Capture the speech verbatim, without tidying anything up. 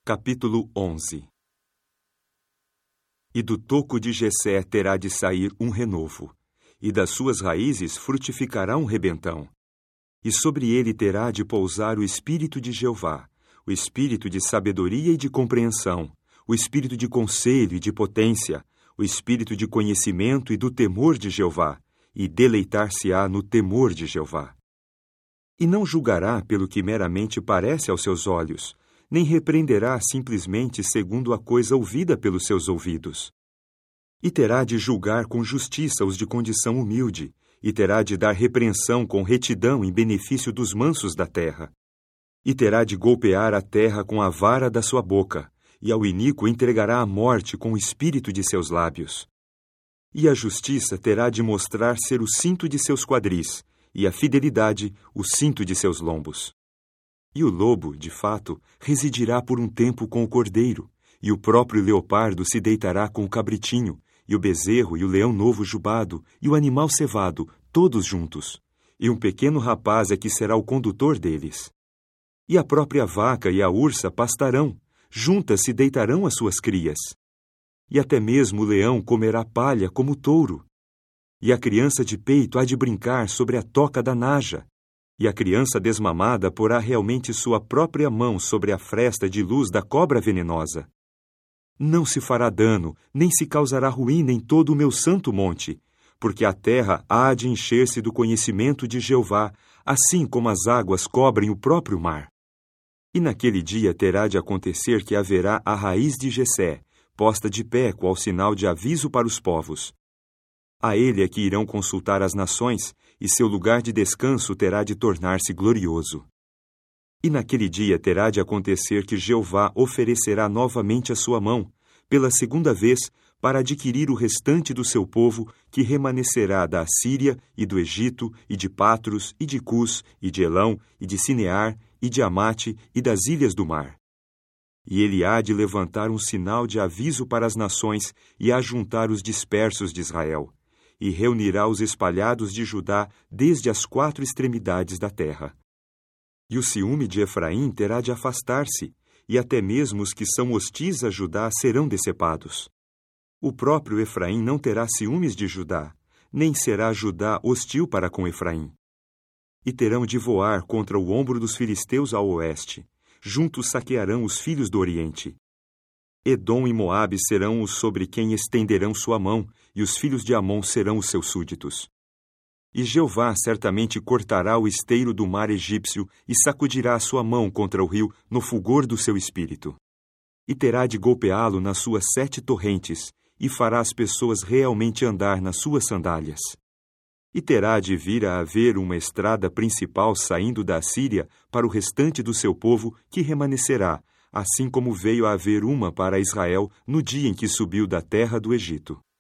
Capítulo onze. E do toco de Jessé terá de sair um renovo, e das suas raízes frutificará um rebentão. E sobre ele terá de pousar o espírito de Jeová, o espírito de sabedoria e de compreensão, o espírito de conselho e de potência, o espírito de conhecimento e do temor de Jeová, e deleitar-se-á no temor de Jeová. E não julgará pelo que meramente parece aos seus olhos, nem repreenderá simplesmente segundo a coisa ouvida pelos seus ouvidos. E terá de julgar com justiça os de condição humilde, e terá de dar repreensão com retidão em benefício dos mansos da terra. E terá de golpear a terra com a vara da sua boca, e ao iníquo entregará a morte com o espírito de seus lábios. E a justiça terá de mostrar ser o cinto de seus quadris, e a fidelidade o cinto de seus lombos. E o lobo, de fato, residirá por um tempo com o cordeiro, e o próprio leopardo se deitará com o cabritinho, e o bezerro e o leão novo jubado, e o animal cevado, todos juntos. E um pequeno rapaz é que será o condutor deles. E a própria vaca e a ursa pastarão, juntas se deitarão as suas crias. E até mesmo o leão comerá palha como o touro. E a criança de peito há de brincar sobre a toca da naja. E a criança desmamada porá realmente sua própria mão sobre a fresta de luz da cobra venenosa. Não se fará dano, nem se causará ruína em todo o meu santo monte, porque a terra há de encher-se do conhecimento de Jeová, assim como as águas cobrem o próprio mar. E naquele dia terá de acontecer que haverá a raiz de Jessé, posta de pé qual sinal de aviso para os povos. A ele é que irão consultar as nações, e seu lugar de descanso terá de tornar-se glorioso. E naquele dia terá de acontecer que Jeová oferecerá novamente a sua mão, pela segunda vez, para adquirir o restante do seu povo, que remanescerá da Assíria, e do Egito, e de Patros, e de Cus, e de Elão, e de Sinear, e de Amate, e das ilhas do mar. E ele há de levantar um sinal de aviso para as nações, e ajuntar os dispersos de Israel, e reunirá os espalhados de Judá desde as quatro extremidades da terra. E o ciúme de Efraim terá de afastar-se, e até mesmo os que são hostis a Judá serão decepados. O próprio Efraim não terá ciúmes de Judá, nem será Judá hostil para com Efraim. E terão de voar contra o ombro dos filisteus ao oeste, juntos saquearão os filhos do oriente. Edom e Moabe serão os sobre quem estenderão sua mão, e os filhos de Amon serão os seus súditos. E Jeová certamente cortará o esteiro do mar egípcio e sacudirá a sua mão contra o rio no fulgor do seu espírito. E terá de golpeá-lo nas suas sete torrentes, e fará as pessoas realmente andar nas suas sandálias. E terá de vir a haver uma estrada principal saindo da Assíria para o restante do seu povo que remanescerá, assim como veio a haver uma para Israel no dia em que subiu da terra do Egito.